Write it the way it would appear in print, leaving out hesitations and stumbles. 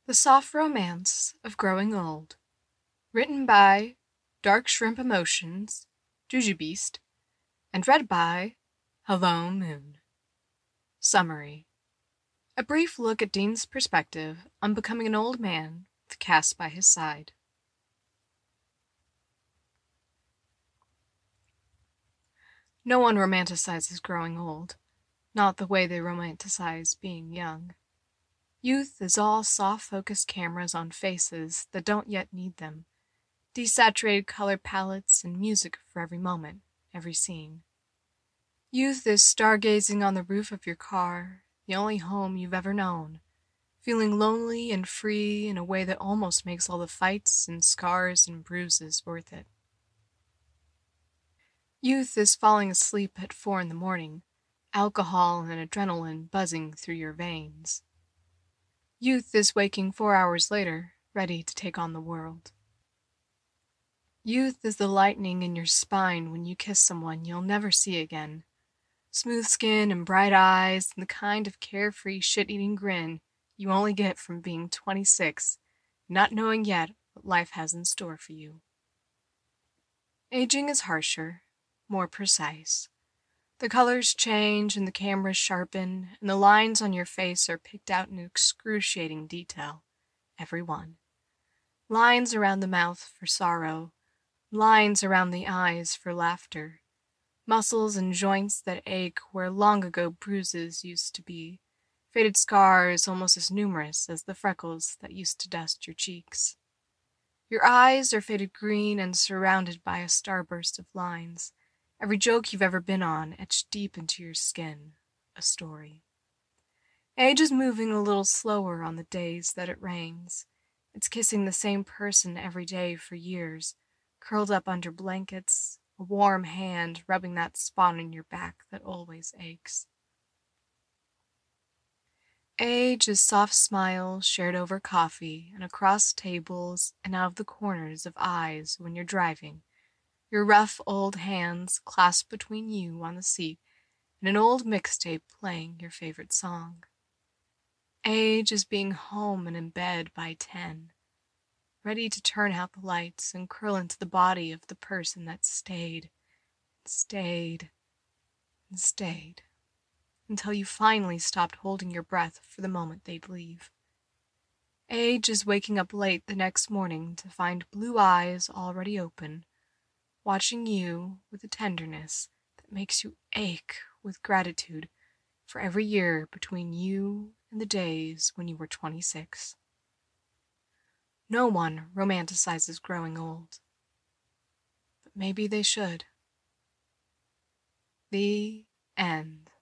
The Soft Romance of Growing Old. Written by Dark Shrimp Emotions, Jujubeast, and read by Hello Moon. Summary. A brief look at Dean's perspective on becoming an old man with Cass by his side. No one romanticizes growing old, not the way they romanticize being young. Youth is all soft-focused cameras on faces that don't yet need them, desaturated color palettes and music for every moment, every scene. Youth is stargazing on the roof of your car, the only home you've ever known, feeling lonely and free in a way that almost makes all the fights and scars and bruises worth it. Youth is falling asleep at 4 in the morning, alcohol and adrenaline buzzing through your veins. Youth is waking 4 hours later, ready to take on the world. Youth is the lightning in your spine when you kiss someone you'll never see again. Smooth skin and bright eyes and the kind of carefree shit-eating grin you only get from being 26, not knowing yet what life has in store for you. Aging is harsher, more precise. The colors change and the cameras sharpen, and the lines on your face are picked out in excruciating detail, every one. Lines around the mouth for sorrow, lines around the eyes for laughter, muscles and joints that ache where long ago bruises used to be, faded scars almost as numerous as the freckles that used to dust your cheeks. Your eyes are faded green and surrounded by a starburst of lines, every joke you've ever been on etched deep into your skin, a story. Age is moving a little slower on the days that it rains. It's kissing the same person every day for years, curled up under blankets, a warm hand rubbing that spot on your back that always aches. Age is soft smiles shared over coffee and across tables and out of the corners of eyes when you're driving, your rough old hands clasped between you on the seat and an old mixtape playing your favorite song. Age is being home and in bed by 10, ready to turn out the lights and curl into the body of the person that stayed, and stayed, and stayed, until you finally stopped holding your breath for the moment they'd leave. Age is waking up late the next morning to find blue eyes already open, watching you with a tenderness that makes you ache with gratitude for every year between you and the days when you were 26. No one romanticizes growing old, but maybe they should. The end.